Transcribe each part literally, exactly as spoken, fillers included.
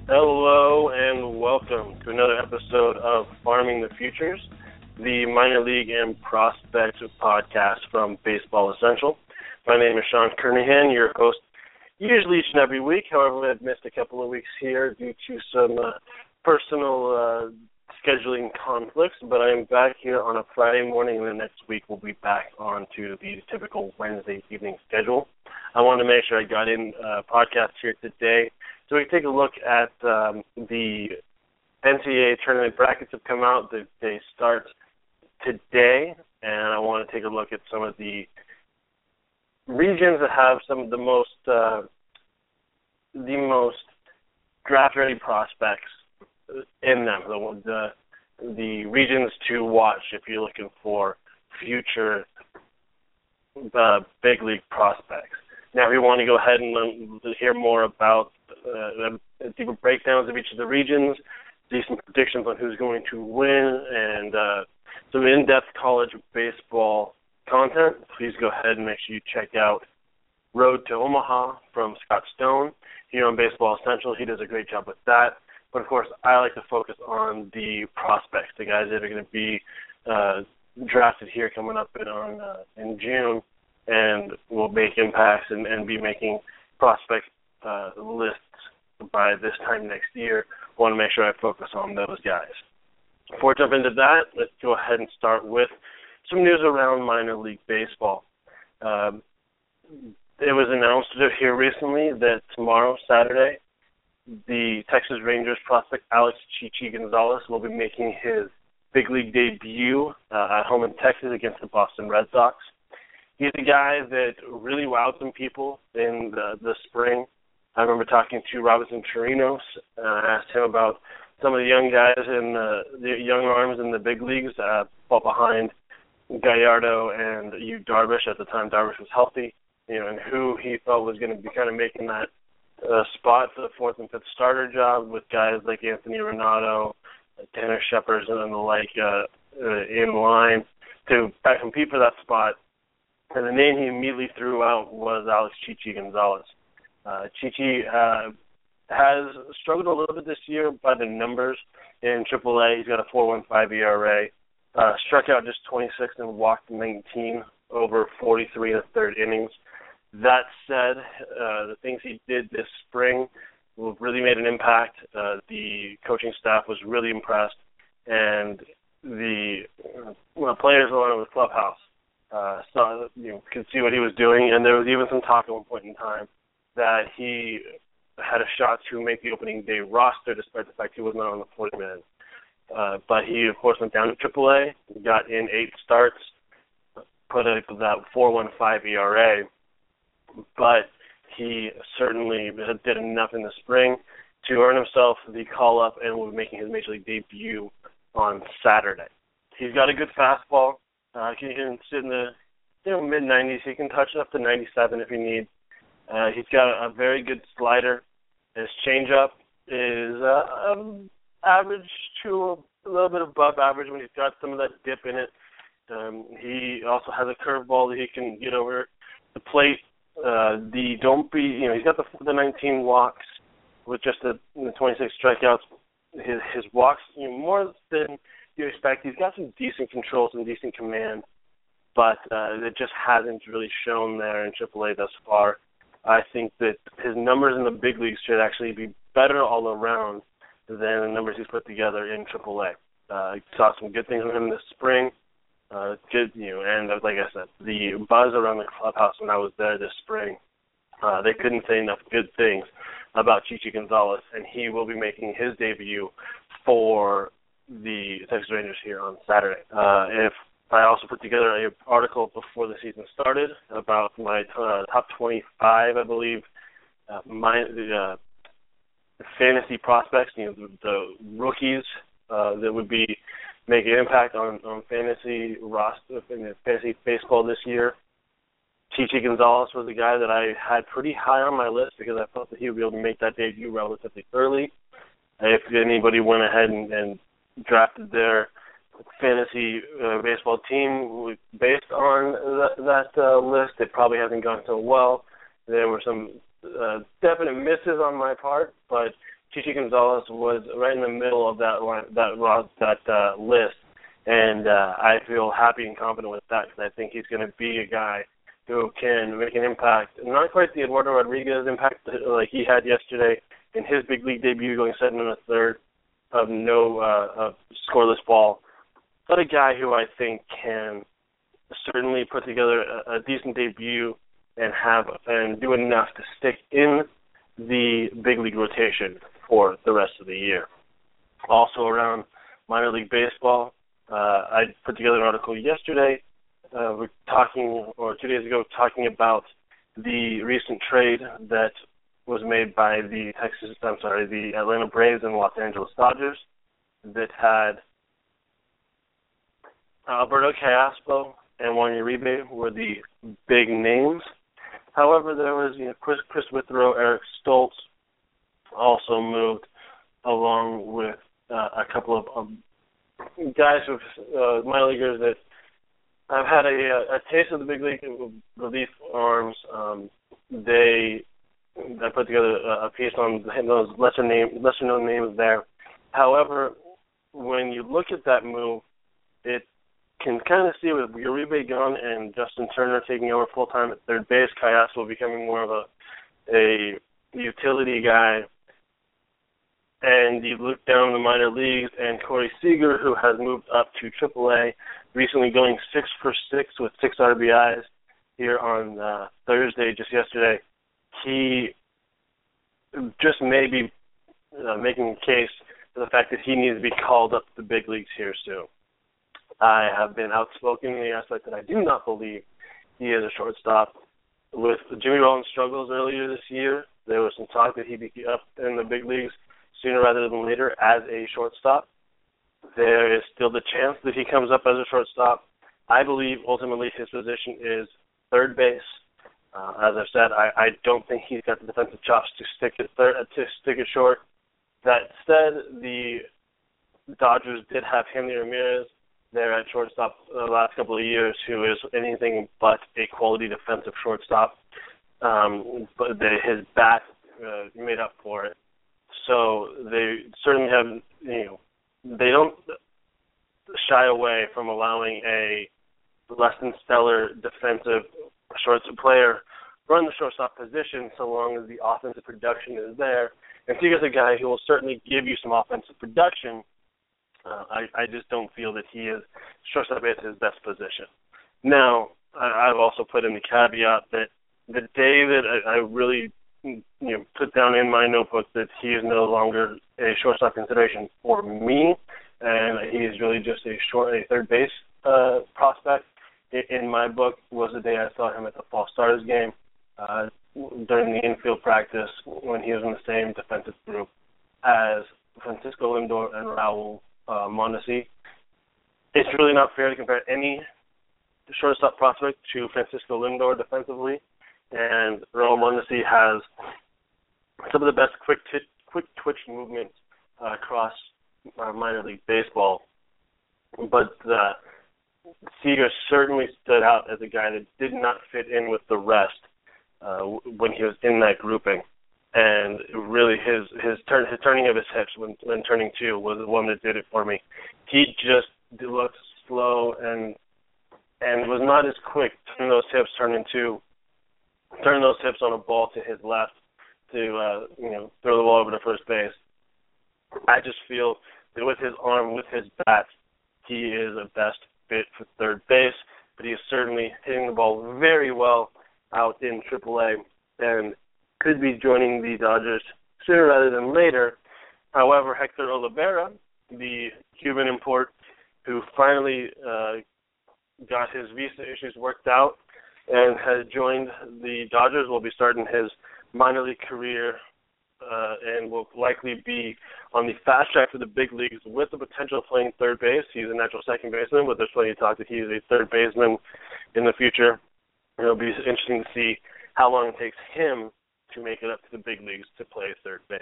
Hello and welcome to another episode of Farming the Futures, the minor league and prospect podcast from Baseball Essential. My name is Sean Kernahan, your host usually each and every week. However, I've missed a couple of weeks here due to some uh, personal uh, scheduling conflicts, but I am back here on a Friday morning, and then next week we'll be back onto the typical Wednesday evening schedule. I wanted to make sure I got in a uh, podcast here today so we can take a look at um, the N C double A tournament brackets have come out. They, they start today, and I want to take a look at some of the regions that have some of the most uh, the most draft-ready prospects in them. The, the the regions to watch if you're looking for future uh, big league prospects. Now, if you want to go ahead and um, hear more about uh, deeper breakdowns of each of the regions, see some predictions on who's going to win, and uh, some in-depth college baseball content, please go ahead and make sure you check out Road to Omaha from Scott Stone here on Baseball Essential. He does a great job with that. But, of course, I like to focus on the prospects, the guys that are going to be uh, drafted here coming up in, on, uh, in June and will make impacts and, and be making prospect uh, lists by this time next year. I want to make sure I focus on those guys. Before I jump into that, let's go ahead and start with some news around minor league baseball. Um, it was announced here recently that tomorrow, Saturday, the Texas Rangers prospect Alex Chichi Gonzalez will be making his big league debut uh, at home in Texas against the Boston Red Sox. He's a guy that really wowed some people in the, the spring. I remember talking to Robinson Chirinos. Uh, I asked him about some of the young guys in uh, the young arms in the big leagues, uh, fall behind Gallardo and Yu Darvish at the time Darvish was healthy, you know, and who he thought was going to be kind of making that uh, spot for the fourth and fifth starter job with guys like Anthony Renato, Tanner Shepard, and the like uh, uh, in line to compete for that spot. And the name he immediately threw out was Alex Chichi Gonzalez. Uh, Chichi uh, has struggled a little bit this year by the numbers in triple A. He's got a four point one five E R A. Uh, struck out just twenty-six and walked nineteen over forty-three and a third innings. That said, uh, the things he did this spring really made an impact. Uh, the coaching staff was really impressed, and the well, players along with the clubhouse uh, saw, you know, could see what he was doing, and there was even some talk at one point in time that he had a shot to make the opening day roster, despite the fact he was not on the forty man. Uh, but he, of course, went down to triple A, got in eight starts, put up that four point one five E R A, but he certainly did enough in the spring to earn himself the call-up and will be making his Major League debut on Saturday. He's got a good fastball. Uh, he can sit in the you know, mid nineties. He can touch it up to ninety-seven if he needs. Uh, he's got a, a very good slider. His changeup is uh, um, average to a little bit above average when he's got some of that dip in it. Um, he also has a curveball that he can get over the plate. Uh, the don't be, you know, he's got the, the nineteen walks with just the, the twenty-six strikeouts. His his walks, you know, more than you expect. He's got some decent control, some decent command, but uh, it just hasn't really shown there in triple A thus far. I think that his numbers in the big leagues should actually be better all around than the numbers he's put together in triple A. Uh, I saw some good things from him this spring. Uh, good, you know, and like I said, the buzz around the clubhouse when I was there this spring, uh, they couldn't say enough good things about Chichi Gonzalez, and he will be making his debut for the Texas Rangers here on Saturday. Uh, if I also put together an article before the season started about my uh, top twenty-five, I believe, uh, my the uh, fantasy prospects, you know, the, the rookies uh, that would be making an impact on, on fantasy roster, fantasy baseball this year. Chichi Gonzalez was a guy that I had pretty high on my list because I thought that he would be able to make that debut relatively early. If anybody went ahead and, and drafted their fantasy uh, baseball team based on that, that uh, list, it probably hasn't gone so well. There were some uh, definite misses on my part, but Chichi Gonzalez was right in the middle of that line, that that uh, list, and uh, I feel happy and confident with that because I think he's going to be a guy who can make an impact. Not quite the Eduardo Rodriguez impact like he had yesterday in his big league debut, going seven and a third of no uh, of scoreless ball, but a guy who I think can certainly put together a, a decent debut and have and do enough to stick in the big league rotation for the rest of the year. Also around minor league baseball, uh, I put together an article yesterday, uh, we're talking, or two days ago, talking about the recent trade that was made by the Texas, I'm sorry, the Atlanta Braves and Los Angeles Dodgers that had Alberto Callaspo and Juan Uribe were the big names. However, there was you know, Chris, Chris Withrow, Eric Stoltz also moved along with uh, a couple of um, guys, who uh, minor leaguers that have had a, a taste of the big league relief arms. Um, they I put together a piece on those lesser name, lesser known names there. However, when you look at that move, it can kind of see with Uribe gone and Justin Turner taking over full time at third base, Callaspo becoming more of a a utility guy. And you look down the minor leagues, and Corey Seager, who has moved up to triple A, recently going six for six with six R B Is here on uh, Thursday, just yesterday. He just may be uh, making a case for the fact that he needs to be called up to the big leagues here soon. I have been outspoken in the aspect that I do not believe he is a shortstop. With Jimmy Rollins' struggles earlier this year, there was some talk that he'd be up in the big leagues sooner rather than later as a shortstop. There is still the chance that he comes up as a shortstop. I believe ultimately his position is third base. Uh, as I've said, I, I don't think he's got the defensive chops to stick it third, to stick it short. That said, the Dodgers did have Hanley Ramirez there at shortstop the last couple of years, who is anything but a quality defensive shortstop. Um, but the, his bat uh, made up for it. So they certainly have, you know, they don't shy away from allowing a less than stellar defensive shortstop player run the shortstop position so long as the offensive production is there. And Seager's a guy who will certainly give you some offensive production. Uh, I, I just don't feel that he is shortstop is his best position. Now, I, I've also put in the caveat that the day that I, I really you know put down in my notebook that he is no longer a shortstop consideration for me, and he is really just a short a third base uh, prospect in, in my book, was the day I saw him at the Fall Stars game uh, during the infield practice when he was in the same defensive group as Francisco Lindor and Raul uh, Mondesi. It's really not fair to compare any shortstop prospect to Francisco Lindor defensively, and Raul Mondesi has some of the best quick t- quick twitch movements uh, across uh, minor league baseball. But uh, Seager certainly stood out as a guy that did not fit in with the rest uh, when he was in that grouping. And really, his his, turn, his turning of his hips when, when turning two was the one that did it for me. He just looked slow and and was not as quick turning those hips, turning two, turning those hips on a ball to his left to uh, you know throw the ball over to first base. I just feel that with his arm, with his bat, he is a best fit for third base. But he is certainly hitting the ball very well out in triple A and could be joining the Dodgers sooner rather than later. However, Hector Olivera, the Cuban import, who finally uh, got his visa issues worked out and has joined the Dodgers, will be starting his minor league career uh, and will likely be on the fast track for the big leagues with the potential of playing third base. He's a natural second baseman, but there's plenty of talk that he's a third baseman in the future. It'll be interesting to see how long it takes him to make it up to the big leagues to play third base.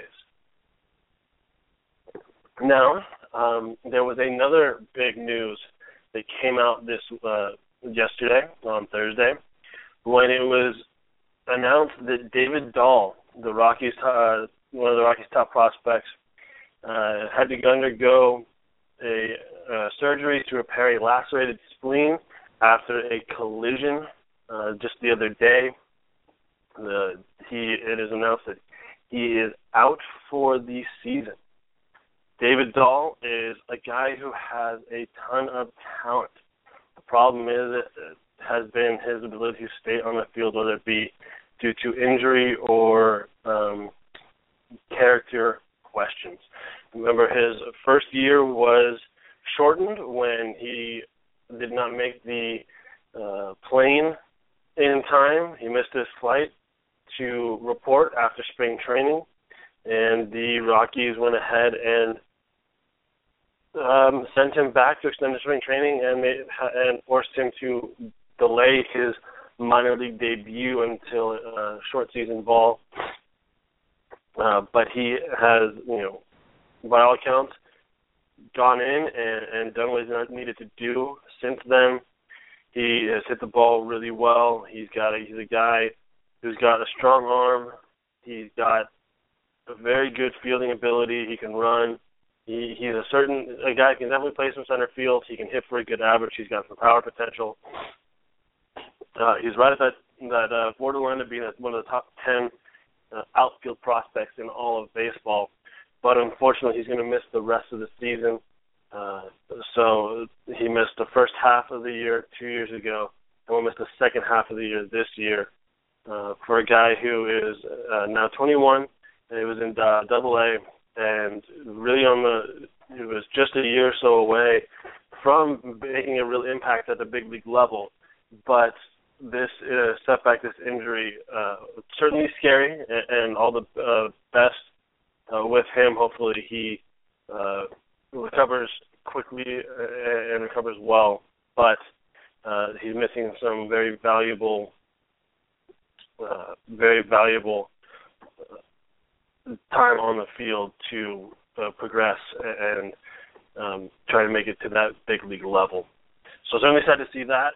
Now, um, there was another big news that came out this uh, yesterday, on Thursday, when it was announced that David Dahl, the Rockies' uh, one of the Rockies' top prospects, uh, had to undergo a uh, surgery to repair a lacerated spleen after a collision uh, just the other day. The, he it is announced that he is out for the season. David Dahl is a guy who has a ton of talent. The problem is it has been his ability to stay on the field, whether it be due to injury or um, character questions. Remember, his first year was shortened when he did not make the uh, plane in time. He missed his flight to report after spring training, and the Rockies went ahead and um, sent him back to extended spring training and made, and forced him to delay his minor league debut until uh, short season ball. Uh, but he has, you know, by all accounts, gone in and, and done what he's needed to do since then. He has hit the ball really well. He's got a, he's a guy who's got a strong arm. He's got a very good fielding ability. He can run. He, he's a certain a guy who can definitely play some center field. He can hit for a good average. He's got some power potential. Uh, he's right at that that uh, borderline of being one of the top ten uh, outfield prospects in all of baseball. But unfortunately, he's going to miss the rest of the season. Uh, so he missed the first half of the year two years ago, and will miss the second half of the year this year. Uh, for a guy who is uh, now twenty-one, and he was in uh, Double A, and really on the, he was just a year or so away from making a real impact at the big league level. But this uh, setback, this injury, uh, certainly scary, and, and all the uh, best uh, with him. Hopefully he uh, recovers quickly and recovers well. But uh, he's missing some very valuable, uh, very valuable uh, time on the field to uh, progress and um, try to make it to that big league level. So certainly sad to see that.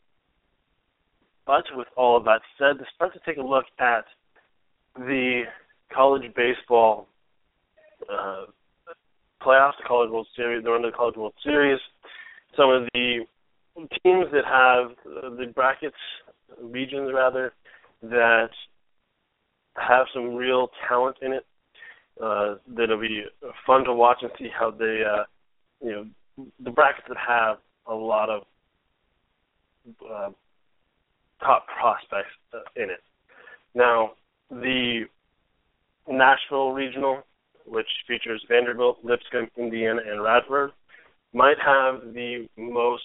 But with all of that said, let's start to take a look at the college baseball uh, playoffs, the College World Series, the run of the College World Series, some of the teams that have uh, the brackets, regions rather, that have some real talent in it. Uh, that'll be fun to watch and see how they, uh, you know, the brackets that have a lot of uh, top prospects uh, in it. Now, the Nashville Regional, which features Vanderbilt, Lipscomb, Indiana, and Radford, might have the most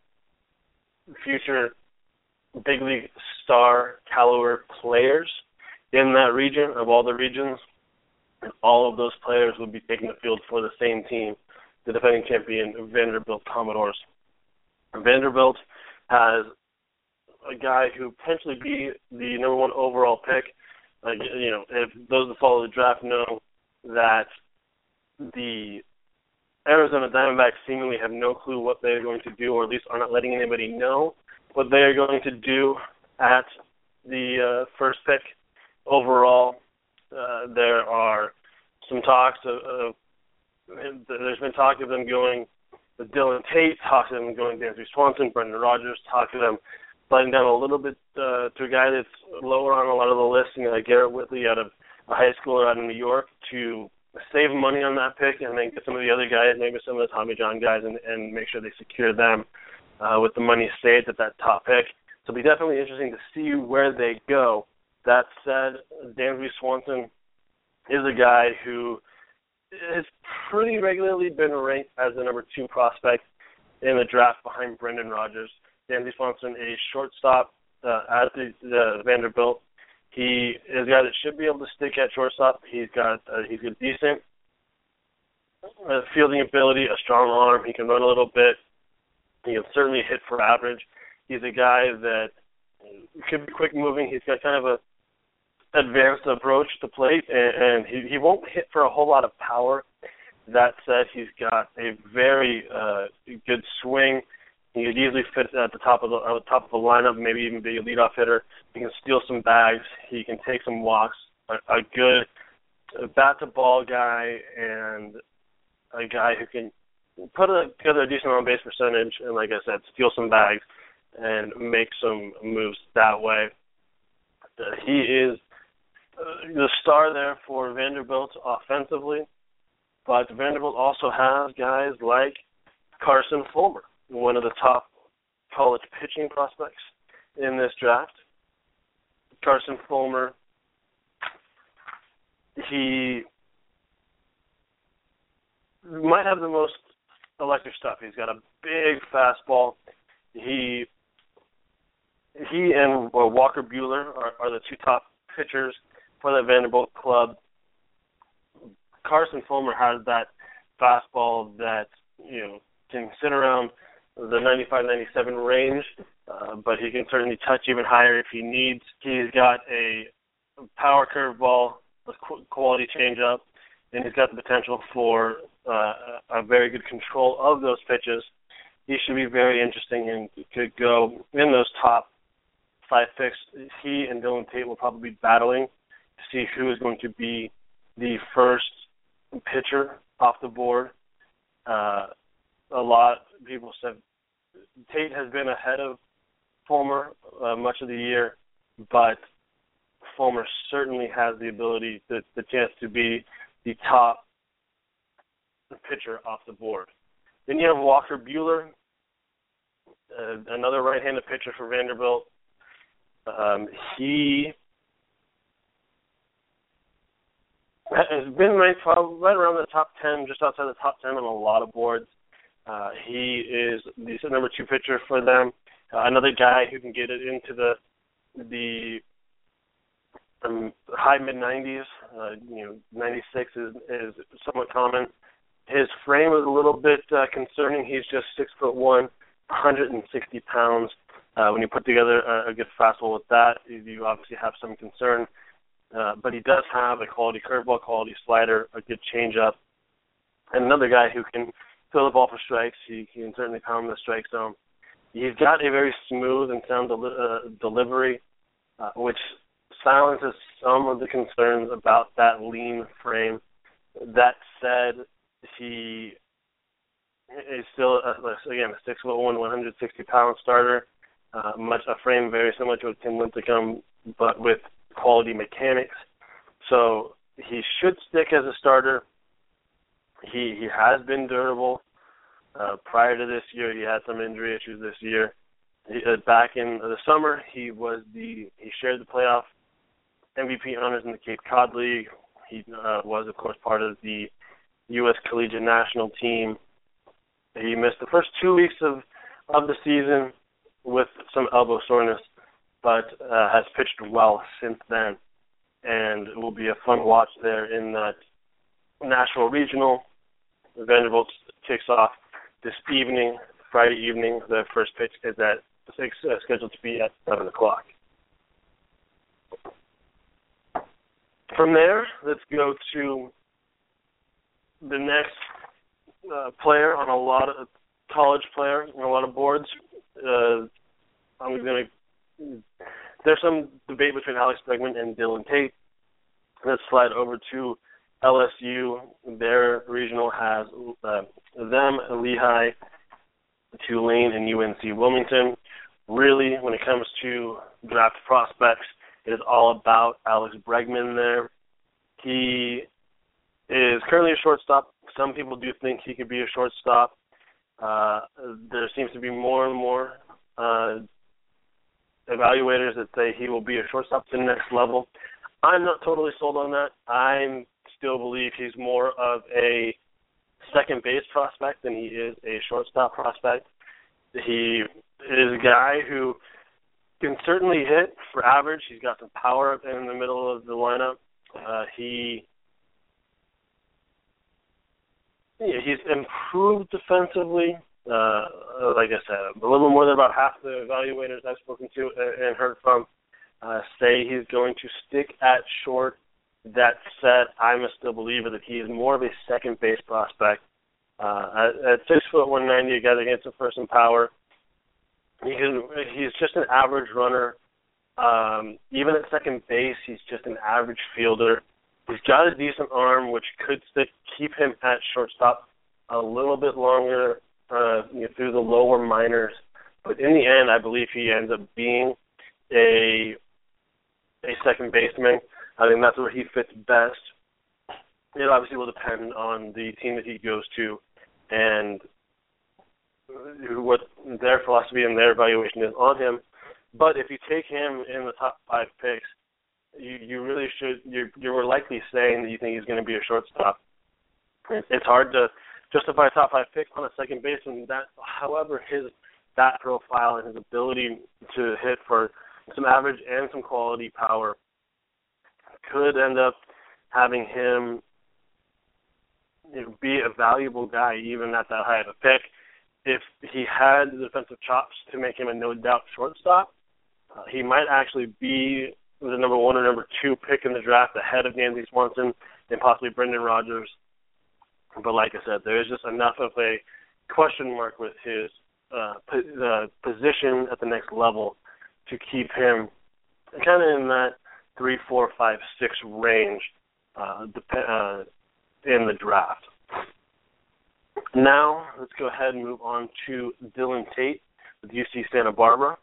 future big league star caliber players in that region of all the regions. And all of those players would be taking the field for the same team, the defending champion Vanderbilt Commodores. Vanderbilt has a guy who potentially be the number one overall pick. Uh, you know, if those that follow the draft know that the Arizona Diamondbacks seemingly have no clue what they're going to do, or at least are not letting anybody know what they are going to do at the uh, first pick overall. Uh, there are some talks of, of there's been talk of them going with Dylan Tate, talk of them going Dansby Swanson, Brendan Rodgers, talk of them sliding down a little bit uh, to a guy that's lower on a lot of the lists, you know, like Garrett Whitley out of a high schooler out of New York, to save money on that pick and then get some of the other guys, maybe some of the Tommy John guys, and, and make sure they secure them uh, with the money saved at that top pick. So it'll be definitely interesting to see where they go. That said, Dansby Swanson is a guy who has pretty regularly been ranked as the number two prospect in the draft behind Brendan Rodgers. Dansby Swanson, a shortstop uh, at the, the Vanderbilt. He is a guy that should be able to stick at shortstop. He's got uh, he's got decent uh, fielding ability, a strong arm. He can run a little bit. He can certainly hit for average. He's a guy that could be quick moving. He's got kind of a advanced approach to plate, and, and he, he won't hit for a whole lot of power. That said, he's got a very uh, good swing. He could easily fit at the top of the, at the top of the lineup, maybe even be a leadoff hitter. He can steal some bags. He can take some walks. A, a good a bat-to-ball guy and a guy who can put together a decent on-base percentage and, like I said, steal some bags and make some moves that way. Uh, he is uh, the star there for Vanderbilt offensively, but Vanderbilt also has guys like Carson Fulmer, one of the top college pitching prospects in this draft. Carson Fulmer, he might have the most electric stuff. He's got a big fastball. He he and uh, Walker Buehler are, are the two top pitchers for the Vanderbilt club. Carson Fulmer has that fastball that, you know, can sit around the ninety-five ninety-seven range, uh, but he can certainly touch even higher if he needs. He's got a power curveball, a quality changeup, and he's got the potential for uh, a very good control of those pitches. He should be very interesting and could go in those top five picks. He and Dylan Tate will probably be battling to see who is going to be the first pitcher off the board. Uh, a lot of people said Tate has been ahead of Fulmer uh, much of the year, but Fulmer certainly has the ability, the, the chance to be the top pitcher off the board. Then you have Walker Buehler, uh, another right-handed pitcher for Vanderbilt. Um, he has been ranked right around the top ten, just outside the top ten on a lot of boards. Uh, he is the number two pitcher for them. Uh, another guy who can get it into the the um, high mid nineties. Uh, you know, ninety-six is is somewhat common. His frame is a little bit uh, concerning. He's just six foot one, one hundred sixty pounds. Uh, when you put together a, a good fastball with that, you, you obviously have some concern. Uh, but he does have a quality curveball, quality slider, a good changeup, and another guy who can fill the ball for strikes. He, he can certainly pound the strike zone. He's got a very smooth and sound deli- uh, delivery, uh, which silences some of the concerns about that lean frame. That said, he is still, uh, again, a six foot one, one hundred sixty pound starter, uh, much a frame very similar to a Tim Lincecum, but with quality mechanics. So he should stick as a starter. He he has been durable. Uh, prior to this year, he had some injury issues this year. He, uh, back in the summer, he was the he shared the playoff M V P honors in the Cape Cod League. He uh, was, of course, part of the U S Collegiate National Team. He missed the first two weeks of, of the season with some elbow soreness, but uh, has pitched well since then. And it will be a fun watch there in that National Regional. Vanderbilt kicks off this evening, Friday evening. The first pitch is at six, uh, scheduled to be at seven o'clock. From there, let's go to the next uh, player on a lot of college player on a lot of boards. Uh, I'm going to. There's some debate between Alex Bregman and Dylan Tate. Let's slide over to L S U. Their regional has uh, them, Lehigh, Tulane, and U N C Wilmington. Really, when it comes to draft prospects, it is all about Alex Bregman there. He is currently a shortstop. Some people do think he could be a shortstop. Uh, there seems to be more and more uh, evaluators that say he will be a shortstop to the next level. I'm not totally sold on that. I still believe he's more of a second base prospect than he is a shortstop prospect. He is a guy who can certainly hit for average. He's got some power up in the middle of the lineup. Uh, he yeah, he's improved defensively. Uh, like I said, a little more than about half the evaluators I've spoken to and heard from uh, say he's going to stick at short. That said, I'm a still believer that he is more of a second base prospect. Uh, at, at six foot one ninety, a guy that gets some first and power. He can, he's just an average runner. Um, even at second base, he's just an average fielder. He's got a decent arm, which could stick, keep him at shortstop a little bit longer uh, you know, through the lower minors. But in the end, I believe he ends up being a a second baseman. I think that's where he fits best. It obviously will depend on the team that he goes to and what their philosophy and their evaluation is on him. But if you take him in the top five picks, you, you really should, you're, you're likely saying that you think he's going to be a shortstop. It's hard to justify a top five pick on a second baseman. That, however, his bat profile and his ability to hit for some average and some quality power could end up having him you know, be a valuable guy even at that high of a pick. If he had the defensive chops to make him a no-doubt shortstop, uh, he might actually be the number one or number two pick in the draft ahead of Dansby Swanson and possibly Brendan Rodgers. But like I said, there is just enough of a question mark with his uh, p- uh, position at the next level to keep him kind of in that three, four, five, six range uh, dep- uh, in the draft. Now, let's go ahead and move on to Dylan Tate with U C Santa Barbara.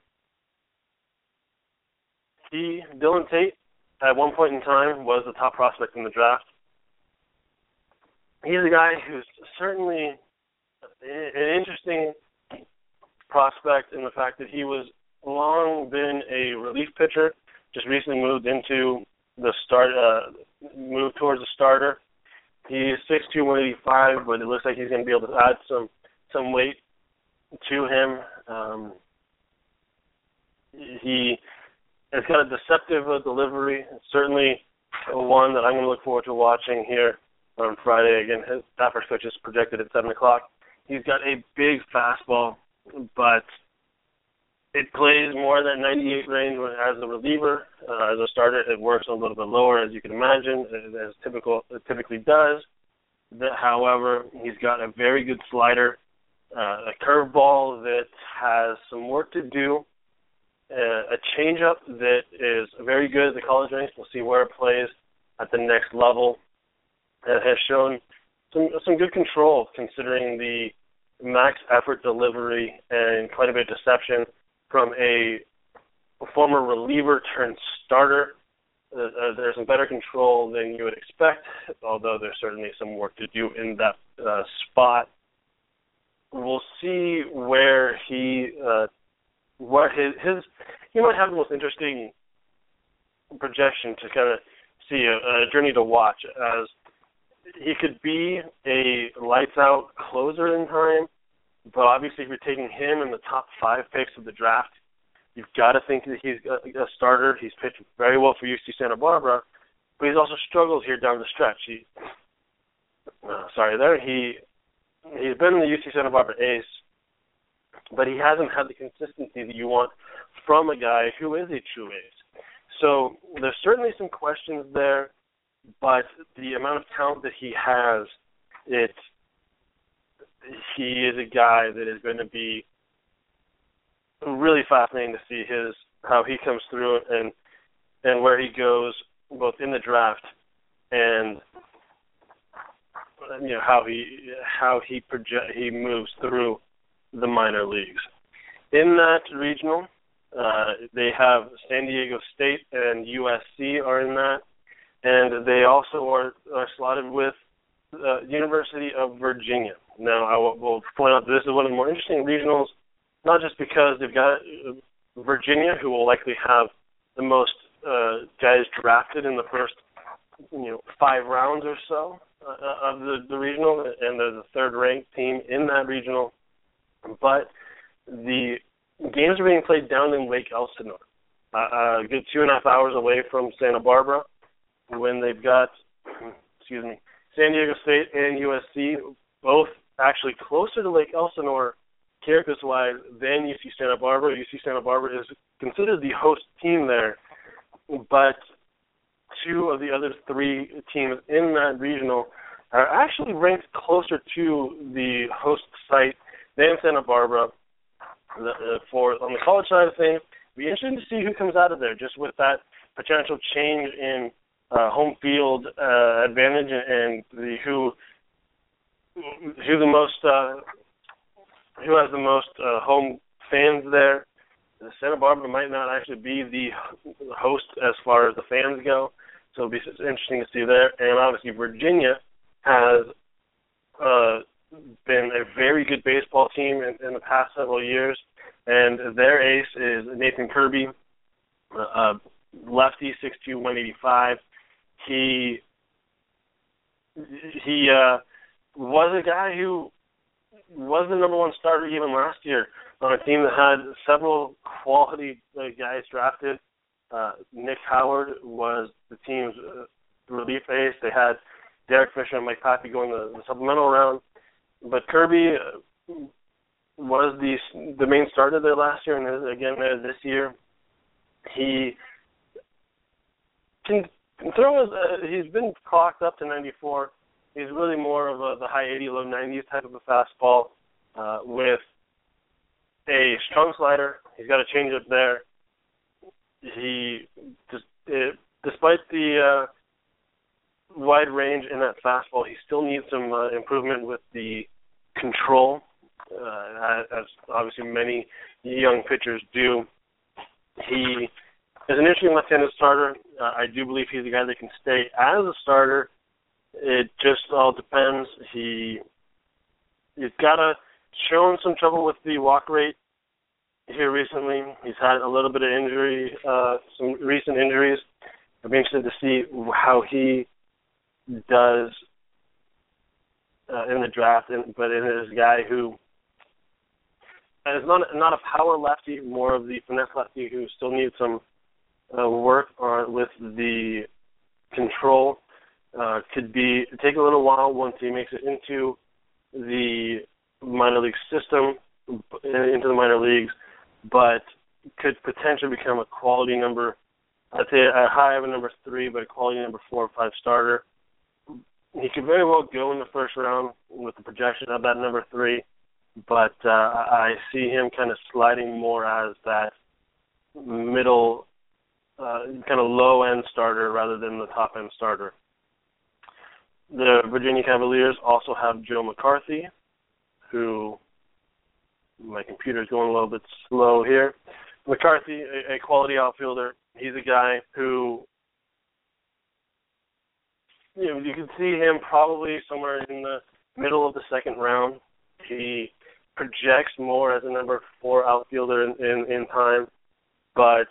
He, Dylan Tate, at one point in time, was the top prospect in the draft. He's a guy who's certainly an interesting prospect in the fact that he was long been a relief pitcher, just recently moved into the start, uh, moved towards the starter. He's six two, one eighty-five, but it looks like he's going to be able to add some some weight to him. Um, he has got a deceptive uh, delivery. It's certainly one that I'm going to look forward to watching here on Friday. Again, his, that first pitch is projected at seven o'clock. He's got a big fastball, but it plays more than ninety-eight range as a reliever. Uh, as a starter, it works a little bit lower, as you can imagine, as typical it typically does. That, however, he's got a very good slider, uh, a curveball that has some work to do, uh, a changeup that is very good at the college range. We'll see where it plays at the next level. It has shown some some good control considering the max effort delivery and quite a bit of deception from a former reliever turned starter. Uh, uh, there's some better control than you would expect, although there's certainly some work to do in that uh, spot. We'll see where he, uh, what his, his, he might have the most interesting projection to kind of see a, a journey to watch, as he could be a lights-out closer in time, but obviously if you're taking him in the top five picks of the draft, you've got to think that he's a starter. He's pitched very well for U C Santa Barbara, but he's also struggled here down the stretch. He, uh, sorry, there he he's been the U C Santa Barbara ace, but he hasn't had the consistency that you want from a guy who is a true ace. So there's certainly some questions there, but the amount of talent that he has, it he is a guy that is going to be really fascinating to see his how he comes through and and where he goes both in the draft and you know how he how he project he moves through the minor leagues. In that regional, uh, they have San Diego State and U S C are in that, and they also are, are slotted with uh, University of Virginia. Now, I will, will point out that this is one of the more interesting regionals, not just because they've got Virginia, who will likely have the most uh, guys drafted in the first, you know, five rounds or so uh, of the, the regional, and they're the third-ranked team in that regional. But the games are being played down in Lake Elsinore, uh, a good two and a half hours away from Santa Barbara, when they've got, excuse me, San Diego State and U S C both actually closer to Lake Elsinore characters-wise than U C Santa Barbara. U C Santa Barbara is considered the host team there, but two of the other three teams in that regional are actually ranked closer to the host site than Santa Barbara. The, uh, for on the college side of things, it'll be interesting to see who comes out of there, just with that potential change in uh, home field uh, advantage and the who who the most uh, who has the most uh, home fans there. Santa Barbara might not actually be the host as far as the fans go, so it'll be interesting to see there. And obviously Virginia has uh, been a very good baseball team in, in the past several years, and their ace is Nathan Kirby, uh, lefty, six two, one eighty-five. He he uh, was a guy who was the number one starter even last year on a team that had several quality uh, guys drafted. Uh, Nick Howard was the team's uh, relief ace. They had Derek Fisher and Mike Pappy going the, the supplemental round. But Kirby uh, was the the main starter there last year, and again uh, this year. He can, can throw his, uh, he's been clocked up to ninety-four. He's really more of a, the high eighty, low nineties type of a fastball uh, with a strong slider. He's got a changeup there. He, just, it, despite the uh, wide range in that fastball, he still needs some uh, improvement with the control, uh, as obviously many young pitchers do. He is an interesting left-handed starter. Uh, I do believe he's a guy that can stay as a starter. It just all depends. He he's got a shown some trouble with the walk rate here recently. He's had a little bit of injury, uh, some recent injuries. I'd be interested to see how he does uh, in the draft. And, but it is a guy who is not not a power lefty, more of the finesse lefty who still needs some uh, work on with the control. Uh, could be take a little while once he makes it into the minor league system, into the minor leagues, but could potentially become a quality number. I'd say a high of a number three, but a quality number four or five starter. He could very well go in the first round with the projection of that number three, but uh, I see him kind of sliding more as that middle, uh, kind of low-end starter rather than the top-end starter. The Virginia Cavaliers also have Joe McCarthy, who, my computer's going a little bit slow here. McCarthy, a, a quality outfielder. He's a guy who, you know, you can see him probably somewhere in the middle of the second round. He projects more as a number four outfielder in, in, in time, but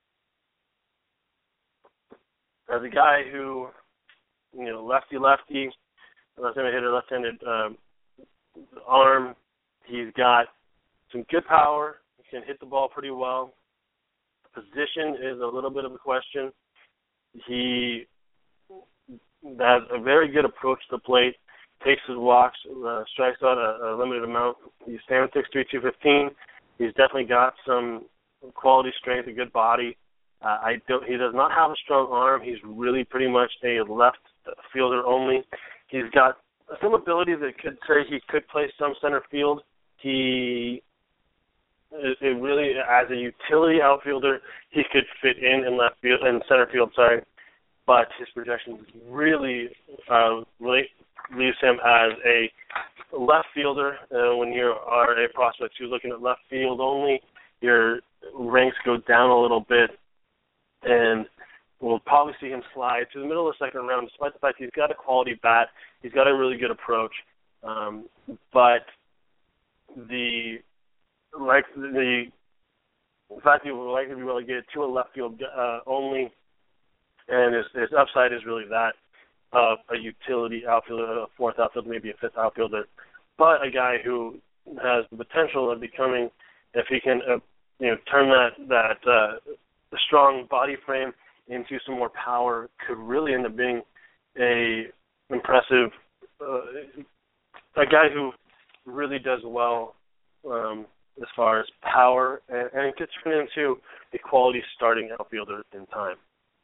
as a guy who, you know, lefty-lefty, left-handed hitter, left-handed um, arm. He's got some good power. He can hit the ball pretty well. Position is a little bit of a question. He has a very good approach to the plate, takes his walks, uh, strikes out a, a limited amount. He's standing six three, two fifteen. He's definitely got some quality strength, a good body. Uh, I don't. He does not have a strong arm. He's really pretty much a left fielder only. He's got some ability that could say he could play some center field. He, it, it really, as a utility outfielder, he could fit in in left field, in center field. Sorry, but his projection really, uh, really leaves him as a left fielder. Uh, when you are a prospect who's looking at left field only, your ranks go down a little bit. And we'll probably see him slide to the middle of the second round, despite the fact he's got a quality bat, he's got a really good approach. Um, but the like the fact that he will likely be relegated to a left field uh, only, and his, his upside is really that of a utility outfielder, a fourth outfielder, maybe a fifth outfielder, but a guy who has the potential of becoming, if he can, uh, you know, turn that that uh, the strong body frame into some more power, could really end up being a impressive, uh, a guy who really does well um, as far as power, and, and could turn into a quality starting outfielder in time.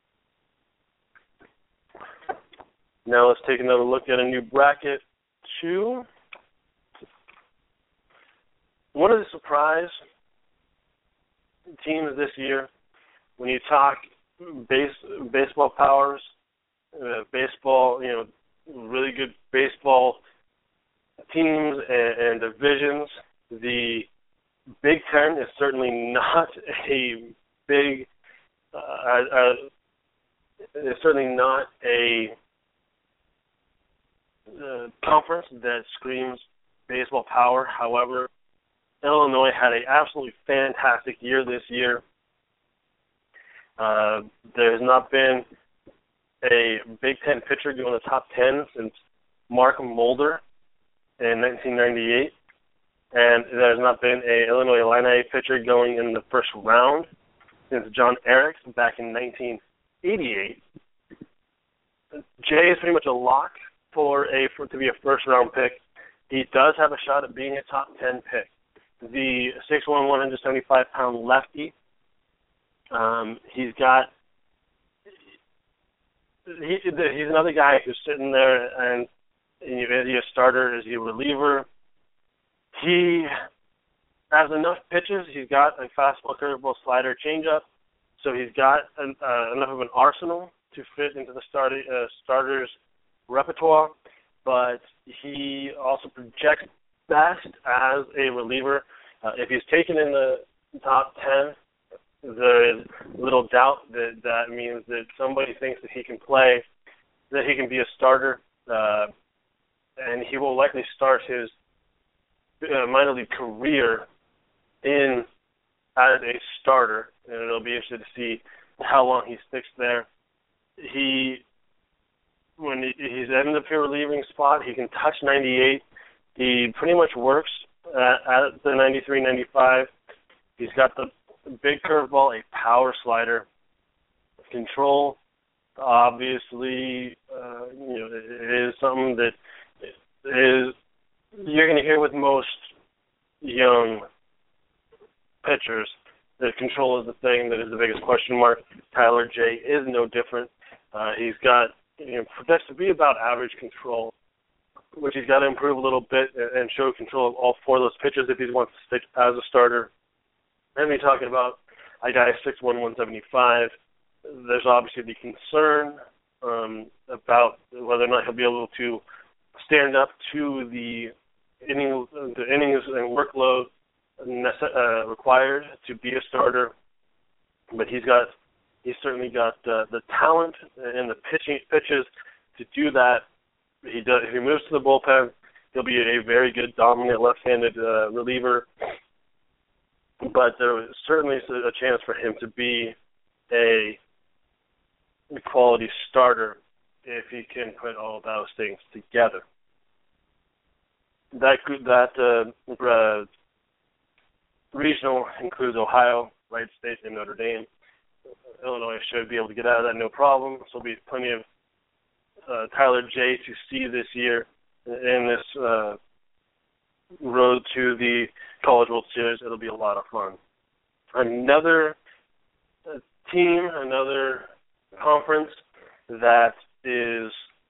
Now let's take another look at a new bracket two. One of the surprise teams this year, when you talk base, baseball powers, uh, baseball, you know, really good baseball teams and, and divisions. The Big Ten is certainly not a big, uh, uh, it's certainly not a uh, conference that screams baseball power. However, Illinois had an absolutely fantastic year this year. Uh, there has not been a Big Ten pitcher go in the top ten since Mark Mulder in nineteen ninety-eight, and there has not been an Illinois Illini pitcher going in the first round since John Eriks back in nineteen eighty-eight. Jay is pretty much a lock for a for to be a first round pick. He does have a shot at being a top ten pick. The six one, one hundred seventy-five pound lefty. Um, he's got. He, he's another guy who's sitting there, and is he a starter? Is he a reliever? He has enough pitches. He's got a fastball, curveball, slider, changeup. So he's got an, uh, enough of an arsenal to fit into the start, uh, starter's repertoire. But he also projects best as a reliever. Uh, if he's taken in the top ten, there is little doubt that that means that somebody thinks that he can play, that he can be a starter, uh, and he will likely start his uh, minor league career in as a starter, and it'll be interesting to see how long he sticks there. He, when he, he's in the pure relieving spot, he can touch ninety-eight. He pretty much works at, at the ninety-three, ninety-five. He's got the big curveball, a power slider, control. Obviously, uh, you know, it is something that is you're going to hear with most young pitchers. That control is the thing that is the biggest question mark. Tyler Jay is no different. Uh, he's got, you know, projects to be about average control, which he's got to improve a little bit and show control of all four of those pitches if he wants to stick as a starter. And we're talking about a guy six one, one seventy-five. There's obviously the concern um, about whether or not he'll be able to stand up to the innings, the innings and workload uh, required to be a starter. But he's got, he's certainly got uh, the talent and the pitching pitches to do that. He does. If he moves to the bullpen, he'll be a very good, dominant left-handed uh, reliever. But there was certainly a chance for him to be a quality starter if he can put all of those things together. That that uh, uh, regional includes Ohio, Wright State, and Notre Dame. Illinois should be able to get out of that no problem. So there'll be plenty of uh, Tyler Jay to see this year in this uh, road to the College World Series. It'll be a lot of fun. Another uh, team, another conference that is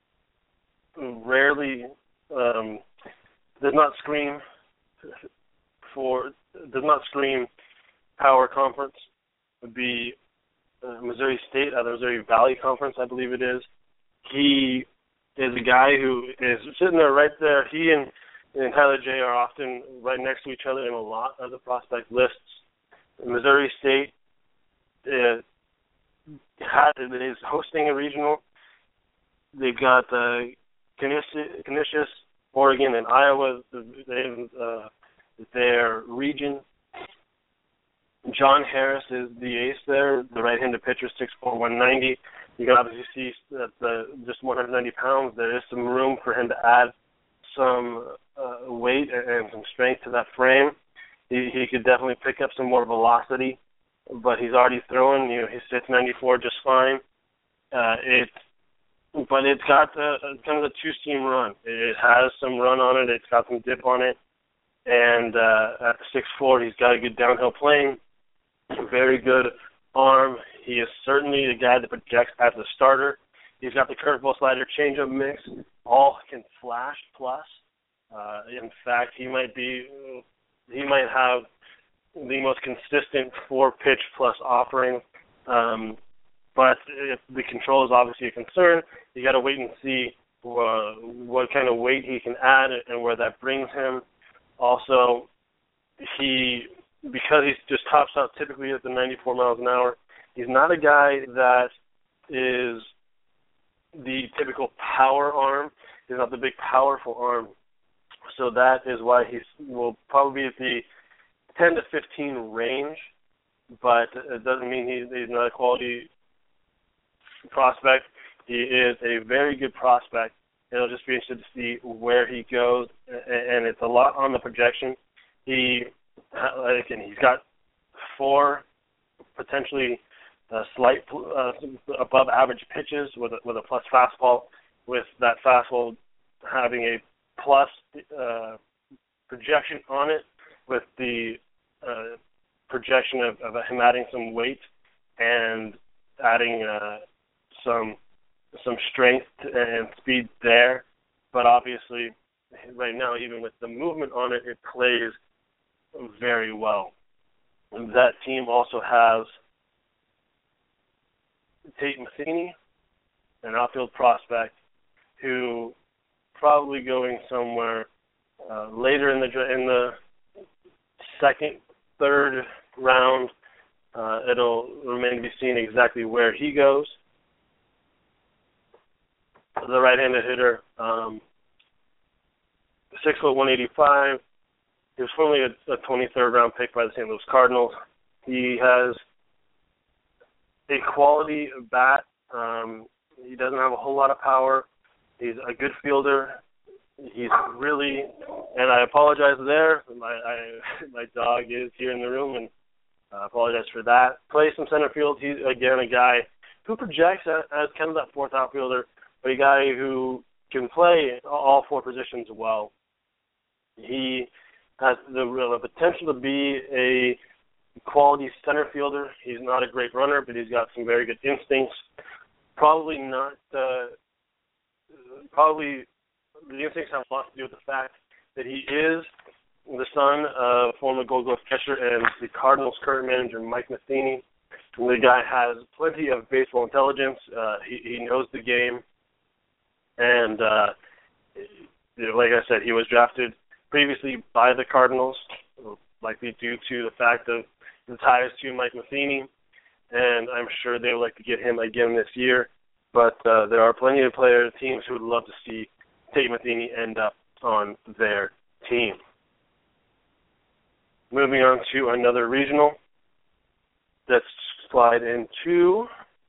rarely um, does not scream for does not scream power conference would be uh, Missouri State, out of the Missouri Valley Conference, I believe it is. He is a guy who is sitting there right there. He and and Tyler Jay are often right next to each other in a lot of the prospect lists. Missouri State uh, had, is hosting a regional. They've got uh, Canisius, Oregon, and Iowa, they, uh, their region. John Harris is the ace there, the right-handed pitcher, six four, one ninety. You can obviously see that the, just one hundred ninety pounds, there is some room for him to add some uh, weight and some strength to that frame. He, he could definitely pick up some more velocity, but he's already throwing. You know, he sits ninety-four just fine. Uh, it, but it's got a, kind of a two-seam run. It has some run on it. It's got some dip on it, and uh, at the six four, he's got a good downhill plane, very good arm. He is certainly the guy that projects as a starter. He's got the curveball, slider, changeup mix. All can flash plus. Uh, in fact, he might be, he might have the most consistent four pitch plus offering. Um, but if the control is obviously a concern, you got to wait and see uh, what kind of weight he can add and where that brings him. Also, he because he just tops out typically at the ninety-four miles an hour. He's not a guy that is the typical power arm. He's not the big, powerful arm. So that is why he will probably be at the ten to fifteen range, but it doesn't mean he, he's not a quality prospect. He is a very good prospect. It'll just be interesting to see where he goes, and it's a lot on the projection. He, again, he's got four potentially uh, slight uh, above average pitches with a, with a plus fastball, with that fastball having a plus uh, projection on it, with the uh, projection of, of him adding some weight and adding uh, some some strength and speed there. But obviously, right now, even with the movement on it, it plays very well. And that team also has Tate Matheny, an outfield prospect, who probably going somewhere uh, later in the in the second, third round. Uh, it'll remain to be seen exactly where he goes. The right-handed hitter, um, six foot one eighty-five. He was formerly a, a twenty-third round pick by the Saint Louis Cardinals. He has a quality bat. Um, he doesn't have a whole lot of power. He's a good fielder. He's really, and I apologize there. My I, my dog is here in the room, and I apologize for that. Plays some center field. He's, again, a guy who projects as, as kind of that fourth outfielder, but a guy who can play all four positions well. He has the real potential to be a quality center fielder. He's not a great runner, but he's got some very good instincts. Probably not, uh, probably the instincts have a lot to do with the fact that he is the son of former Gold Glove catcher and the Cardinals' current manager, Mike Matheny. The guy has plenty of baseball intelligence. Uh, he, he knows the game. And uh, you know, like I said, he was drafted previously by the Cardinals, likely due to the fact of the ties to Mike Matheny, and I'm sure they would like to get him again this year. But uh, there are plenty of player teams who would love to see Tate Matheny end up on their team. Moving on to another regional. Let's slide into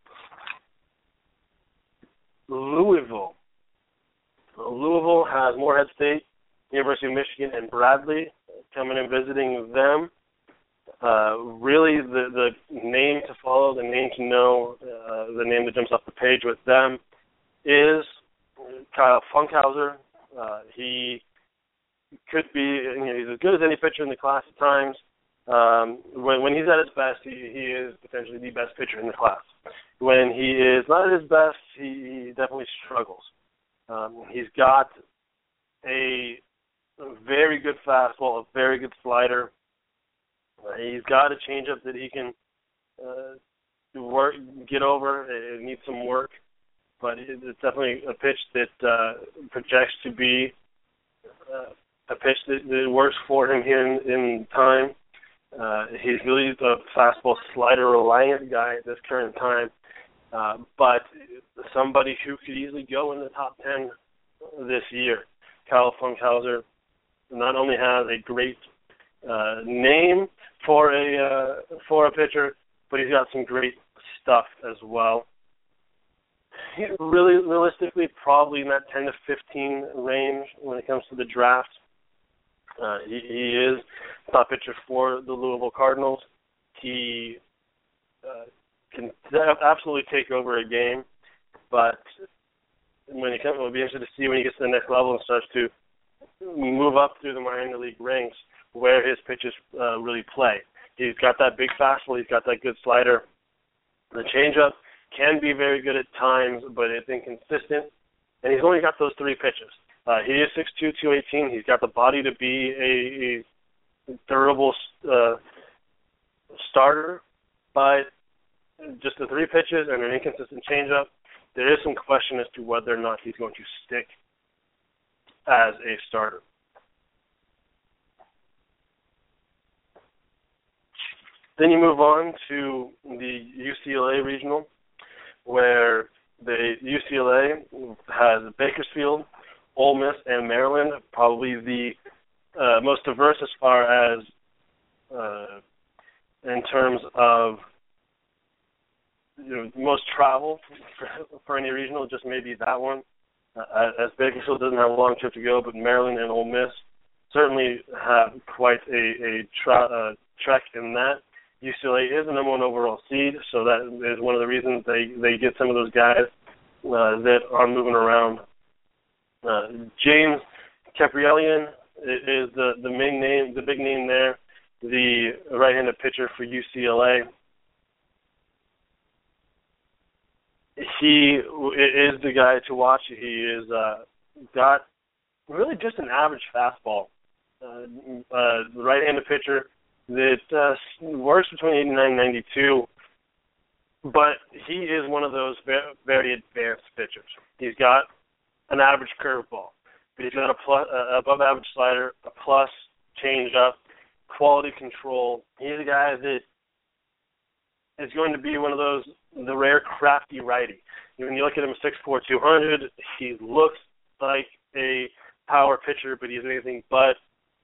Louisville. Louisville has Morehead State, University of Michigan, and Bradley coming and visiting them. Uh, really, the, the name to follow, the name to know, uh, the name that jumps off the page with them is Kyle Funkhauser. Uh, he could be, you know, he's as good as any pitcher in the class at times. Um, when, when he's at his best, he, he is potentially the best pitcher in the class. When he is not at his best, he, he definitely struggles. Um, he's got a, a very good fastball, a very good slider. Uh, he's got a changeup that he can uh, work, get over. It, it needs some work, but it, it's definitely a pitch that uh, projects to be uh, a pitch that, that works for him here in, in time. Uh, he's really a fastball slider reliant guy at this current time, uh, but somebody who could easily go in the top ten this year. Kyle Funkhauser not only has a great uh, name for a uh, for a pitcher, but he's got some great stuff as well. He really, realistically, probably in that ten to fifteen range when it comes to the draft. Uh, he, he is top pitcher for the Louisville Cardinals. He uh, can absolutely take over a game, but when he comes, it'll be interesting to see when he gets to the next level and starts to move up through the minor league ranks where his pitches uh, really play. He's got that big fastball. He's got that good slider. The changeup can be very good at times, but it's inconsistent. And he's only got those three pitches. Uh, he is six two, two eighteen. He's got the body to be a, a durable uh, starter, but just the three pitches and an inconsistent changeup, there is some question as to whether or not he's going to stick as a starter. Then you move on to the U C L A regional, where the U C L A has Bakersfield, Ole Miss, and Maryland, probably the uh, most diverse as far as uh, in terms of you know most travel for, for any regional, just maybe that one. Uh, as Bakersfield doesn't have a long trip to go, but Maryland and Ole Miss certainly have quite a, a tra- uh, trek in that. U C L A is the number one overall seed, so that is one of the reasons they, they get some of those guys uh, that are moving around. Uh, James Kaprielian is the, the main name, the big name there, the right-handed pitcher for U C L A. He is the guy to watch. He is uh, got really just an average fastball. Uh, uh, the right-handed pitcher that uh, works between eighty-nine and ninety-two, but he is one of those very advanced pitchers. He's got an average curveball, but he's got a plus, uh, above-average slider, a plus changeup, quality control. He's a guy that is going to be one of those, the rare crafty righty. When you look at him, six foot four, two hundred, he looks like a power pitcher, but he's anything but.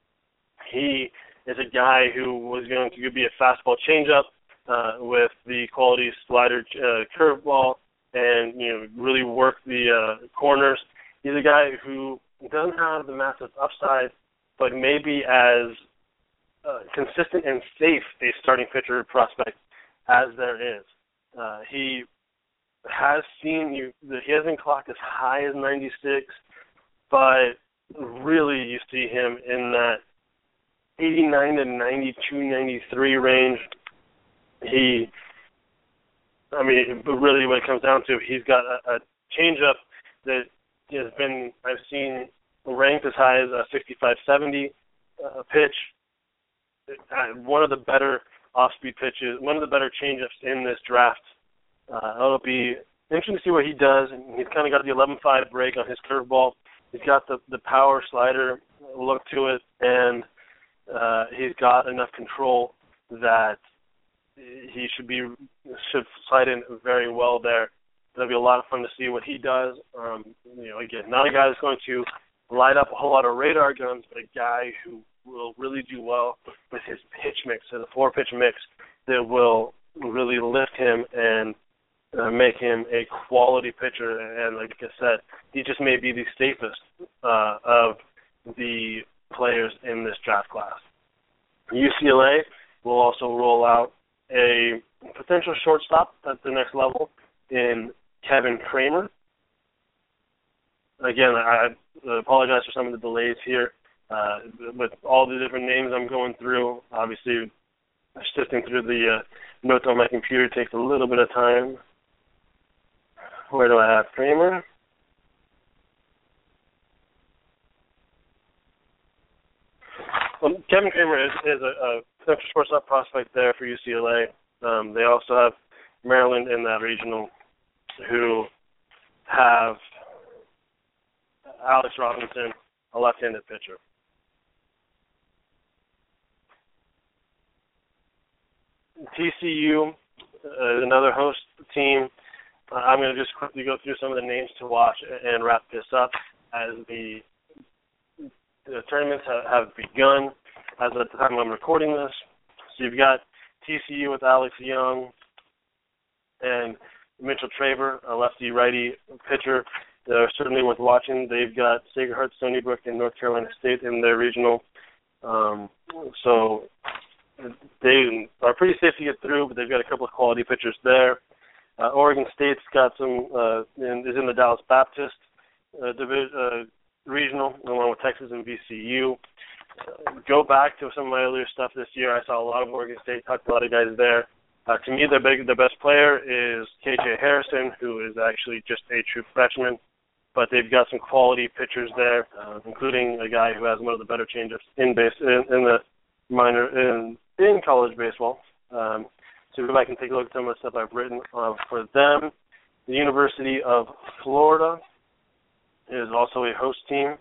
He is a guy who was going to be a fastball changeup uh, with the quality slider uh, curveball and, you know, really work the uh, corners. He's a guy who doesn't have the massive upside, but maybe as uh, consistent and safe a starting pitcher prospect as there is. Uh, he has seen you. He hasn't clocked as high as ninety-six, but really you see him in that eighty-nine to ninety-two, ninety-three range. He, I mean, but really what it comes down to, he's got a, a changeup that has been, I've seen ranked as high as a sixty-five seventy uh, pitch. Uh, one of the better off-speed pitches, one of the better changeups in this draft. Uh, it'll be interesting to see what he does. He's kind of got the eleven five break on his curveball. He's got the, the power slider look to it, and uh, he's got enough control that he should be should slide in very well there. It'll be a lot of fun to see what he does. Um, you know, again, not a guy that's going to light up a whole lot of radar guns, but a guy who will really do well with his pitch mix, so the four-pitch mix that will really lift him and uh, make him a quality pitcher. And like I said, he just may be the safest uh, of the players in this draft class. U C L A will also roll out a potential shortstop at the next level in Kevin Kramer. Again, I apologize for some of the delays here. Uh, with all the different names I'm going through, obviously sifting through the uh, notes on my computer takes a little bit of time. Where do I have Kramer? Well, Kevin Kramer is, is a, a potential shortstop prospect there for U C L A. Um, they also have Maryland in that regional, who have Alex Robinson, a left-handed pitcher. T C U, uh, another host team. Uh, I'm going to just quickly go through some of the names to watch and wrap this up as the, the tournaments have, have begun as of the time I'm recording this. So you've got T C U with Alex Young and Mitchell Traver, a lefty-righty pitcher. They're certainly worth watching. They've got Sacred Heart, Stony Brook, and North Carolina State in their regional. Um, so they are pretty safe to get through, but they've got a couple of quality pitchers there. Uh, Oregon State's got some, uh, in, is in the Dallas Baptist uh, division, uh, regional, along with Texas and V C U. Uh, go back to some of my earlier stuff this year. I saw a lot of Oregon State, talked to a lot of guys there. Uh, to me, their, big, their best player is K J Harrison, who is actually just a true freshman. But they've got some quality pitchers there, uh, including a guy who has one of the better changeups in base in, in the minor in in college baseball. Um, so to go back and take a look at some of the stuff I've written uh, for them. The University of Florida is also a host team.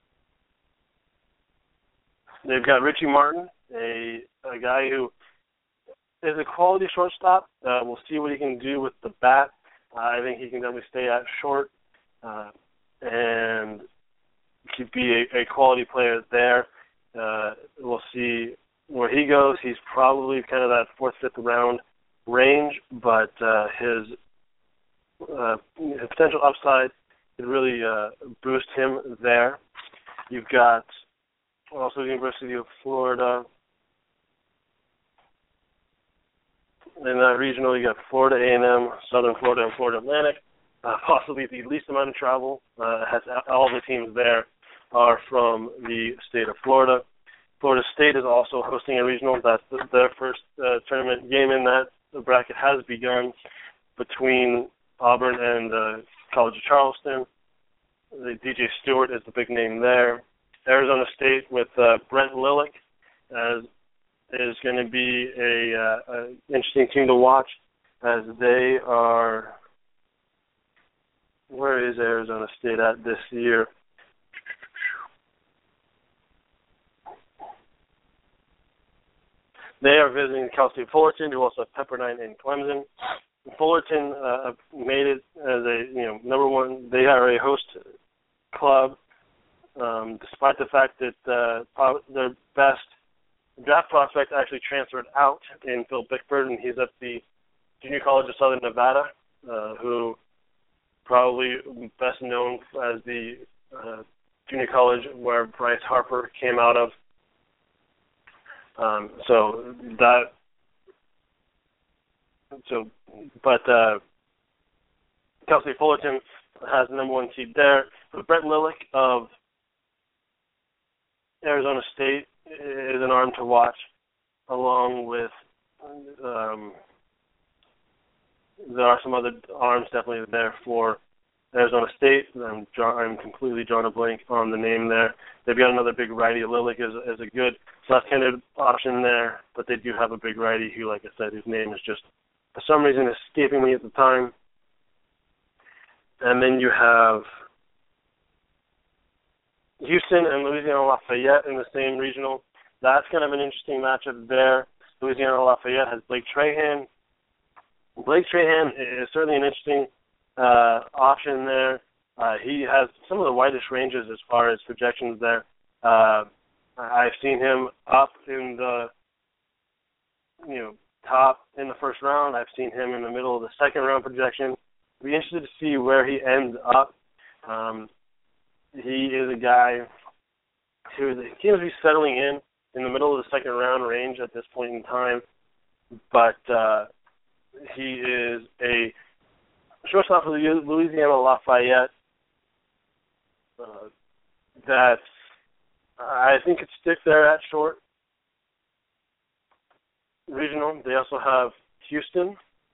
They've got Richie Martin, a, a guy who is a quality shortstop. Uh, we'll see what he can do with the bat. Uh, I think he can definitely stay at short uh, and could be a, a quality player there. Uh, we'll see where he goes. He's probably kind of that fourth, fifth round range, but uh, his, uh, his potential upside could really uh, boost him there. You've got also the University of Florida. In that regional, you got Florida A and M, Southern Florida, and Florida Atlantic. Uh, possibly the least amount of travel. Uh, has all the teams there are from the state of Florida. Florida State is also hosting a regional. That's the, their first uh, tournament game in that. The bracket has begun between Auburn and uh, College of Charleston. The D J Stewart is the big name there. Arizona State with uh, Brent Lillick as is going to be a, uh, a interesting team to watch as they are. Where is Arizona State at this year? They are visiting Cal State Fullerton, who also have Pepperdine and Clemson. Fullerton uh, made it as a you know number one. They are a host club, um, despite the fact that uh, their best draft prospect actually transferred out in Phil Bickford, and he's at the Junior College of Southern Nevada, uh, who probably best known as the uh, junior college where Bryce Harper came out of. Um, so that, so, but uh, Cal State Fullerton has the number one seed there. But Brent Lillick of Arizona State is an arm to watch, along with um, there are some other arms definitely there for Arizona State. I'm, draw, I'm completely drawing a blank on the name there. They've got another big righty. Lillick is, is a good left-handed option there, but they do have a big righty who, like I said, whose name is just, for some reason, escaping me at the time. And then you have Houston and Louisiana Lafayette in the same regional. That's kind of an interesting matchup there. Louisiana Lafayette has Blake Trahan. Blake Trahan is certainly an interesting uh, option there. Uh, he has some of the widest ranges as far as projections there. Uh, I've seen him up in the, you know, top in the first round. I've seen him in the middle of the second round projection. I'd be interested to see where he ends up. Um, he is a guy who seems to be settling in in the middle of the second round range at this point in time, but uh, he is a shortstop for the Louisiana Lafayette uh, that I think could stick there at short. Regional, they also have Houston.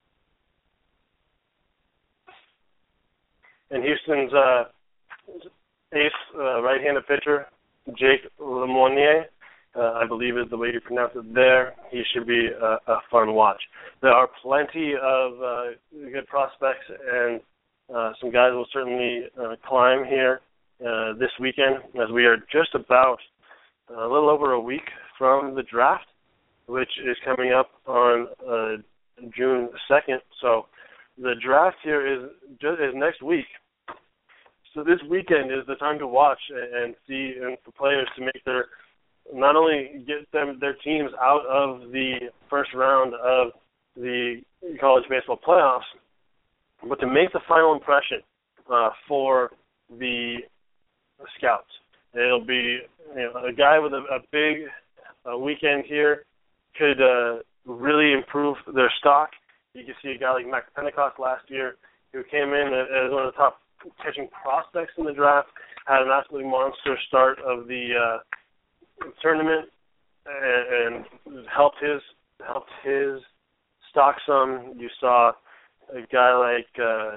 And Houston's uh, ace uh, right-handed pitcher, Jake Lemonnier, uh, I believe is the way you pronounce it there. He should be a, a fun watch. There are plenty of uh, good prospects, and uh, some guys will certainly uh, climb here uh, this weekend, as we are just about a little over a week from the draft, which is coming up on uh, June second. So the draft here is just, is next week. So this weekend is the time to watch and see and for players to make their, not only get them their teams out of the first round of the college baseball playoffs, but to make the final impression uh, for the scouts. It'll be you know, a guy with a, a big uh, weekend here could uh, really improve their stock. You can see a guy like Max Pentecost last year who came in as one of the top pitching prospects in the draft, had an absolutely monster start of the uh, tournament, and, and helped his helped his stock some. You saw a guy like uh,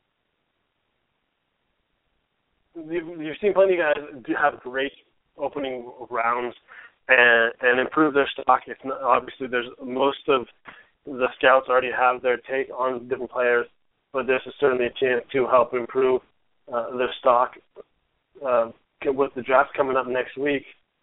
you've, you've seen plenty of guys do have great opening rounds and, and improve their stock. If not, obviously, there's most of the scouts already have their take on different players, but this is certainly a chance to help improve uh, their stock uh, with the draft coming up next week,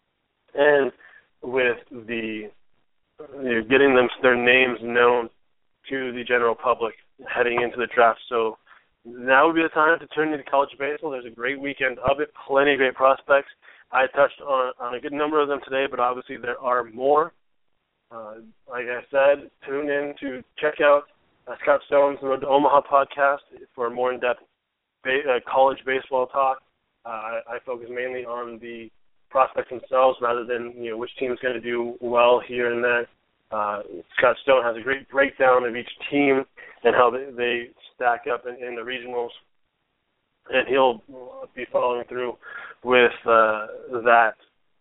and with the you know, getting them their names known to the general public heading into the draft. So now would be the time to turn into college baseball. There's a great weekend of it, plenty of great prospects. I touched on, on a good number of them today, but obviously there are more. Uh, like I said, tune in to check out uh, Scott Stone's Road to Omaha podcast for more in-depth ba- uh, college baseball talk. Uh, I, I focus mainly on the prospects themselves rather than you know which team is going to do well here and there. Uh, Scott Stone has a great breakdown of each team and how they, they stack up in, in the regionals, and he'll be following through with uh, that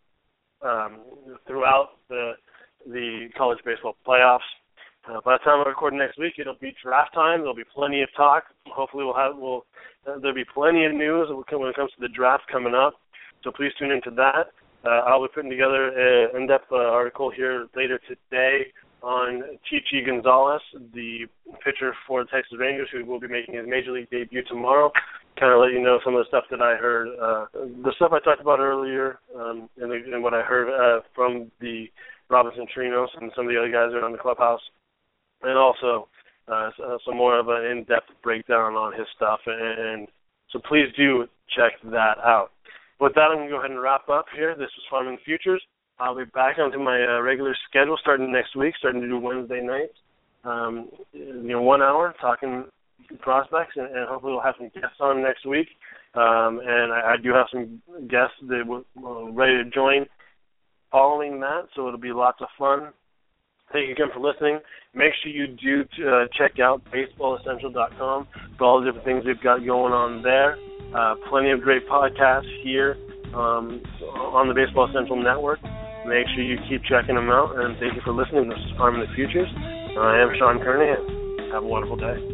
um, throughout the the college baseball playoffs. Uh, by the time I record next week, it'll be draft time. There'll be plenty of talk. Hopefully, we'll have we'll uh, there'll be plenty of news when it comes to the draft coming up. So please tune into that. Uh, I'll be putting together an in-depth uh, article here later today on Chichi Gonzalez, the pitcher for the Texas Rangers, who will be making his major league debut tomorrow. Kind of let you know some of the stuff that I heard, uh, the stuff I talked about earlier, um, and, the, and what I heard uh, from the Robinson Trinos and some of the other guys around the clubhouse, and also uh, some more of an in-depth breakdown on his stuff. And, and so please do check that out. With that, I'm going to go ahead and wrap up here. This was Farming the Futures. I'll be back onto my uh, regular schedule starting next week, starting to do Wednesday nights. Um, you know, one hour talking prospects, and, and hopefully we'll have some guests on next week. Um, and I, I do have some guests that are ready to join following that, so it'll be lots of fun. Thank you again for listening. Make sure you do uh, check out baseball essential dot com for all the different things we've got going on there. Uh, plenty of great podcasts here um, on the Baseball Essential Network. Make sure you keep checking them out, and thank you for listening. This is Farming the Futures. I am Sean Kernahan. Have a wonderful day.